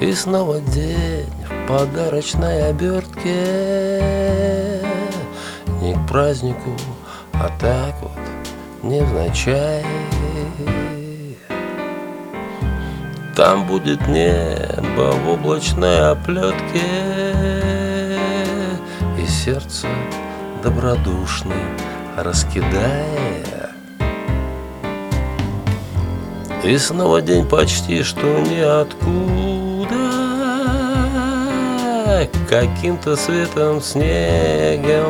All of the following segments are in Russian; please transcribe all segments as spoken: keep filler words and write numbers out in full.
И снова день в подарочной обертке. Не к празднику, а так вот, невзначай. Там будет небо в облачной оплетке, и сердце добродушный раскидая. И снова день почти что ниоткуда, каким-то светом, снегом,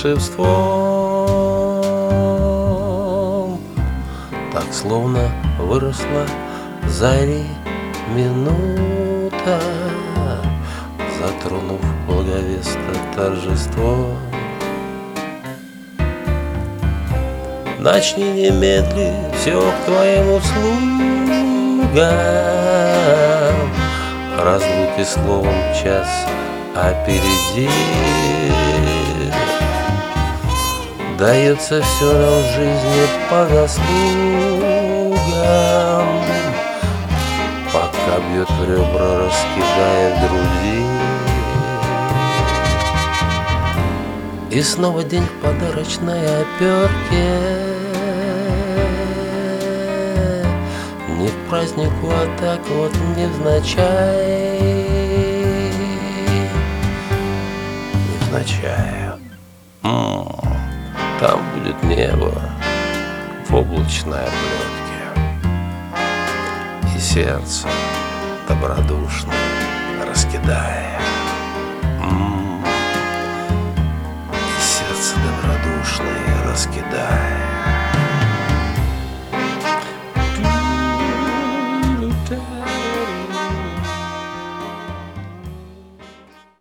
волшебством. Так словно выросла зари минута, затронув благовестно торжество. Начни немедли, все к твоим услугам, разлуки словом час опереди. Дается все нам в жизни по заслугам, пока бьет в ребра, раскидая в груди. И снова день в подарочной оперке. Не к празднику, а так вот невзначай. Невзначай. М-м, там будет небо в облачной облетке, и сердце добродушно раскидая. М-м, и сердце добродушное раскидая.